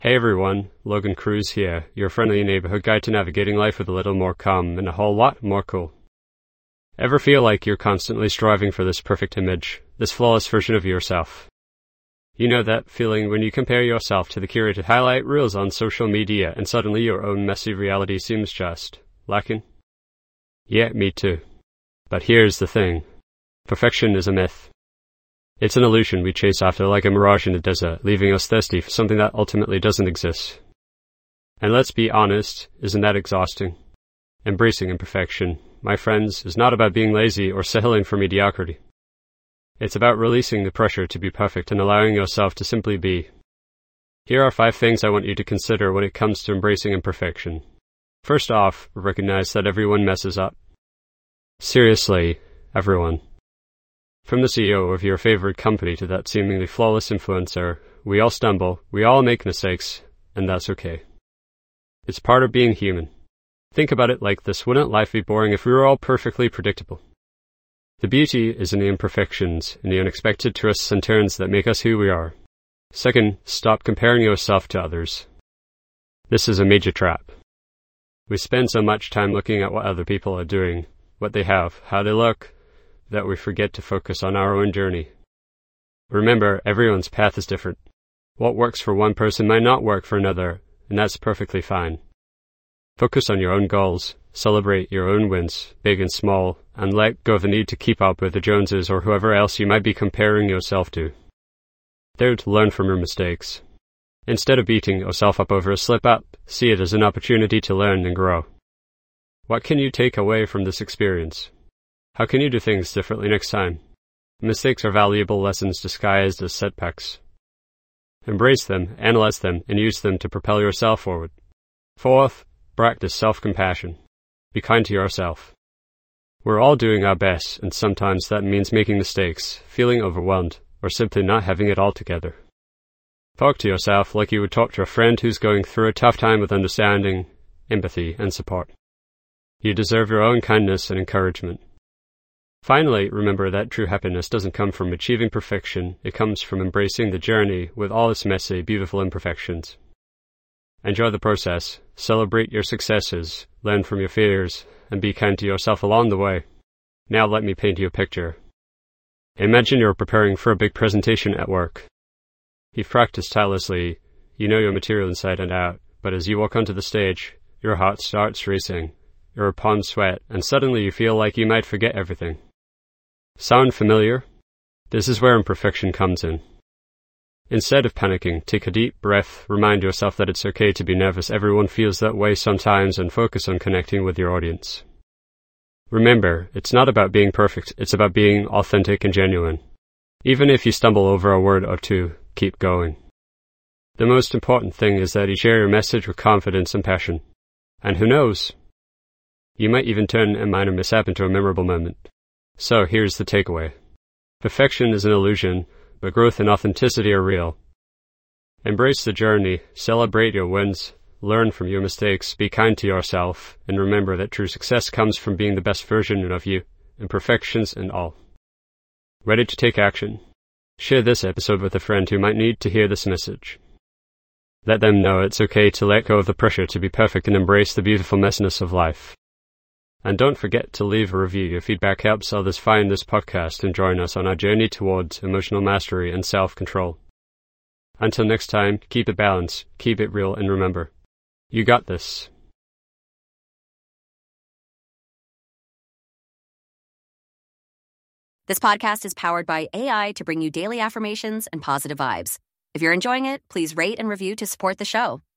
Hey everyone, Logan Cruz here, your friendly neighborhood guide to navigating life with a little more calm and a whole lot more cool. Ever feel like you're constantly striving for this perfect image, this flawless version of yourself? You know that feeling when you compare yourself to the curated highlight reels on social media and suddenly your own messy reality seems just lacking? Yeah, me too. But here's the thing. Perfection is a myth. It's an illusion we chase after like a mirage in the desert, leaving us thirsty for something that ultimately doesn't exist. And let's be honest, isn't that exhausting? Embracing imperfection, my friends, is not about being lazy or settling for mediocrity. It's about releasing the pressure to be perfect and allowing yourself to simply be. Here are 5 things I want you to consider when it comes to embracing imperfection. First off, recognize that everyone messes up. Seriously, everyone. From the CEO of your favorite company to that seemingly flawless influencer, we all stumble, we all make mistakes, and that's okay. It's part of being human. Think about it like this: wouldn't life be boring if we were all perfectly predictable? The beauty is in the imperfections, in the unexpected twists and turns that make us who we are. Second, stop comparing yourself to others. This is a major trap. We spend so much time looking at what other people are doing, what they have, how they look, that we forget to focus on our own journey. Remember, everyone's path is different. What works for one person might not work for another, and that's perfectly fine. Focus on your own goals, celebrate your own wins, big and small, and let go of the need to keep up with the Joneses or whoever else you might be comparing yourself to. Third, learn from your mistakes. Instead of beating yourself up over a slip-up, see it as an opportunity to learn and grow. What can you take away from this experience? How can you do things differently next time? Mistakes are valuable lessons disguised as setbacks. Embrace them, analyze them, and use them to propel yourself forward. Fourth, practice self-compassion. Be kind to yourself. We're all doing our best, and sometimes that means making mistakes, feeling overwhelmed, or simply not having it all together. Talk to yourself like you would talk to a friend who's going through a tough time with understanding, empathy, and support. You deserve your own kindness and encouragement. Finally, remember that true happiness doesn't come from achieving perfection, it comes from embracing the journey with all its messy, beautiful imperfections. Enjoy the process, celebrate your successes, learn from your failures, and be kind to yourself along the way. Now let me paint you a picture. Imagine you're preparing for a big presentation at work. You've practiced tirelessly, you know your material inside and out, but as you walk onto the stage, your heart starts racing, you're upon sweat, and suddenly you feel like you might forget everything. Sound familiar? This is where imperfection comes in. Instead of panicking, take a deep breath, remind yourself that it's okay to be nervous. Everyone feels that way sometimes, and focus on connecting with your audience. Remember, it's not about being perfect, it's about being authentic and genuine. Even if you stumble over a word or two, keep going. The most important thing is that you share your message with confidence and passion. And who knows? You might even turn a minor mishap into a memorable moment. So here's the takeaway. Perfection is an illusion, but growth and authenticity are real. Embrace the journey, celebrate your wins, learn from your mistakes, be kind to yourself, and remember that true success comes from being the best version of you, imperfections and all. Ready to take action? Share this episode with a friend who might need to hear this message. Let them know it's okay to let go of the pressure to be perfect and embrace the beautiful messiness of life. And don't forget to leave a review. Your feedback helps others find this podcast and join us on our journey towards emotional mastery and self-control. Until next time, keep it balanced, keep it real, and remember, you got this. This podcast is powered by AI to bring you daily affirmations and positive vibes. If you're enjoying it, please rate and review to support the show.